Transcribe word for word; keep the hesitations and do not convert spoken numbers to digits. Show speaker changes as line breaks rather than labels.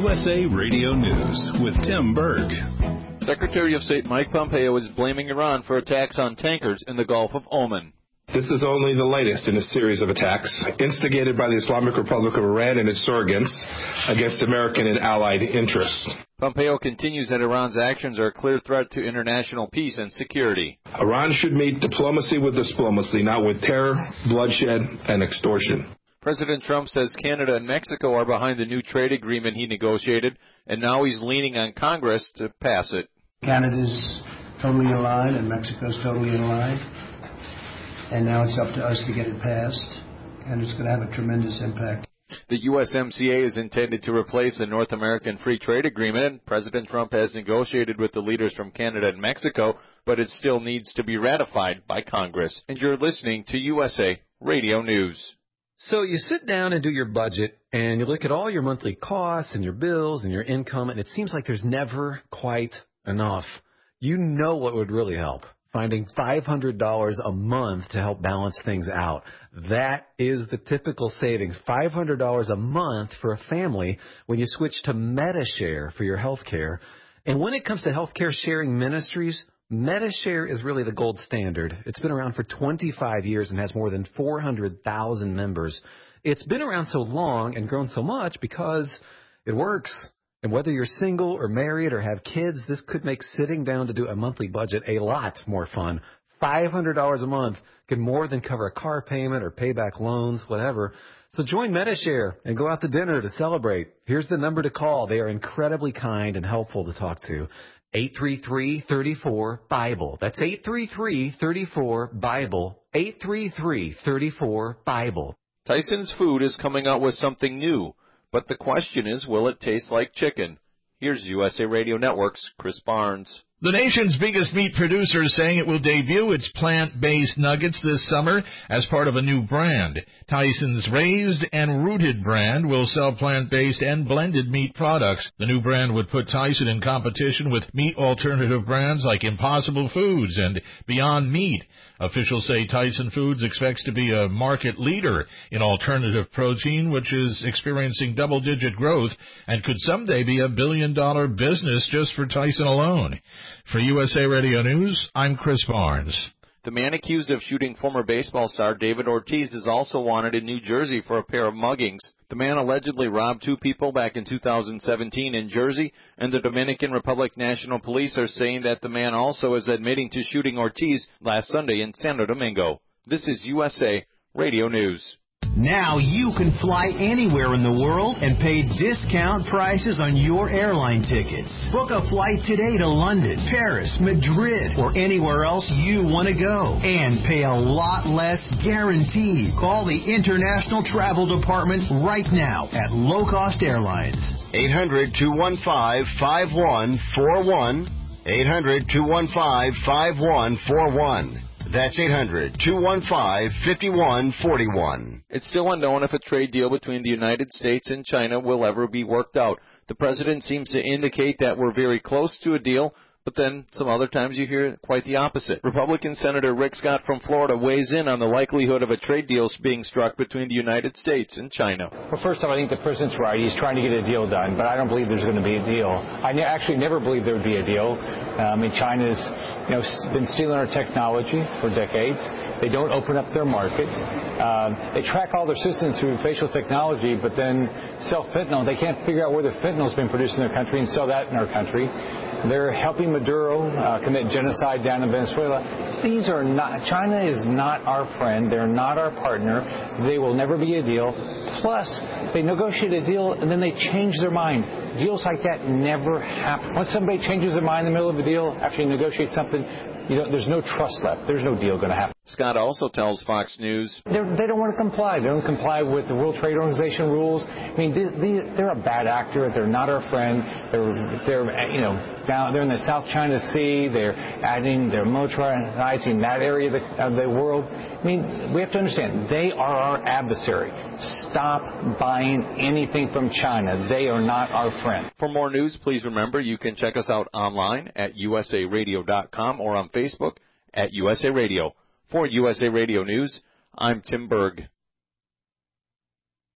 U S A Radio News with Tim Berg.
Secretary of State Mike Pompeo is blaming Iran for attacks on tankers in the Gulf of Oman.
This is only the latest in a series of attacks instigated by the Islamic Republic of Iran and its surrogates against American and allied interests.
Pompeo continues that Iran's actions are a clear threat to international peace and security.
Iran should meet diplomacy with diplomacy, not with terror, bloodshed, and extortion.
President Trump says Canada and Mexico are behind the new trade agreement he negotiated, and now he's leaning on Congress to pass it.
Canada's totally in line, and Mexico's totally in line. And now it's up to us to get it passed, and it's going to have a tremendous impact.
The U S M C A is intended to replace the North American Free Trade Agreement. President Trump has negotiated with the leaders from Canada and Mexico, but it still needs to be ratified by Congress. And you're listening to U S A Radio News.
So you sit down and do your budget, and you look at all your monthly costs and your bills and your income, and it seems like there's never quite enough. You know what would really help? Finding five hundred dollars a month to help balance things out. That is the typical savings, five hundred dollars a month for a family when you switch to Medi-Share for your health care. And when it comes to healthcare sharing ministries, Medi-Share is really the gold standard. It's been around for twenty-five years and has more than four hundred thousand members. It's been around so long and grown so much because it works. And whether you're single or married or have kids, this could make sitting down to do a monthly budget a lot more fun. five hundred dollars a month can more than cover a car payment or pay back loans, whatever. So join Medi-Share and go out to dinner to celebrate. Here's the number to call. They are incredibly kind and helpful to talk to. eight three three, three four, BIBLE. That's eight three three, three four, BIBLE. eight three three, three four, BIBLE.
Tyson's Food is coming out with something new. But the question is, will it taste like chicken? Here's U S A Radio Network's Chris Barnes.
The nation's biggest meat producer is saying it will debut its plant-based nuggets this summer as part of a new brand. Tyson's Raised and Rooted brand will sell plant-based and blended meat products. The new brand would put Tyson in competition with meat alternative brands like Impossible Foods and Beyond Meat. Officials say Tyson Foods expects to be a market leader in alternative protein, which is experiencing double-digit growth and could someday be a billion-dollar business just for Tyson alone. For U S A Radio News, I'm Chris Barnes.
The man accused of shooting former baseball star David Ortiz is also wanted in New Jersey for a pair of muggings. The man allegedly robbed two people back in two thousand seventeen in Jersey, and the Dominican Republic National Police are saying that the man also is admitting to shooting Ortiz last Sunday in Santo Domingo. This is U S A Radio News.
Now you can fly anywhere in the world and pay discount prices on your airline tickets. Book a flight today to London, Paris, Madrid, or anywhere else you want to go. And pay a lot less guaranteed. Call the International Travel Department right now at Low Cost Airlines.
eight hundred, two one five, five one four one. eight hundred, two one five, five one four one. That's eight hundred, two one five, five one four one.
It's still unknown if a trade deal between the United States and China will ever be worked out. The president seems to indicate that we're very close to a deal, but then some other times you hear quite the opposite. Republican Senator Rick Scott from Florida weighs in on the likelihood of a trade deal being struck between the United States and China.
Well, first off, I think the president's right. He's trying to get a deal done, but I don't believe there's going to be a deal. I ne- actually never believed there would be a deal. Um, I mean, China's you know, been stealing our technology for decades. They don't open up their market. Um, they track all their citizens through facial technology, but then sell fentanyl. They can't figure out where the fentanyl has been produced in their country and sell that in our country. They're helping Maduro uh, commit genocide down in Venezuela. These are not, China is not our friend. They're not our partner. They will never be a deal. Plus, they negotiate a deal and then they change their mind. Deals like that never happen. Once somebody changes their mind in the middle of a deal, after you negotiate something, you know, there's no trust left. There's no deal going to happen.
Scott also tells Fox News
they're, they don't want to comply. They don't comply with the World Trade Organization rules. I mean, they, they, they're a bad actor. They're not our friend. They're, they're you know, down, they're in the South China Sea. They're adding, they're militarizing that area of the, of the world. I mean, we have to understand, they are our adversary. Stop buying anything from China. They are not our friend.
For more news, please remember you can check us out online at U S A radio dot com or on Facebook at U S A Radio. For U S A Radio News, I'm Tim Berg.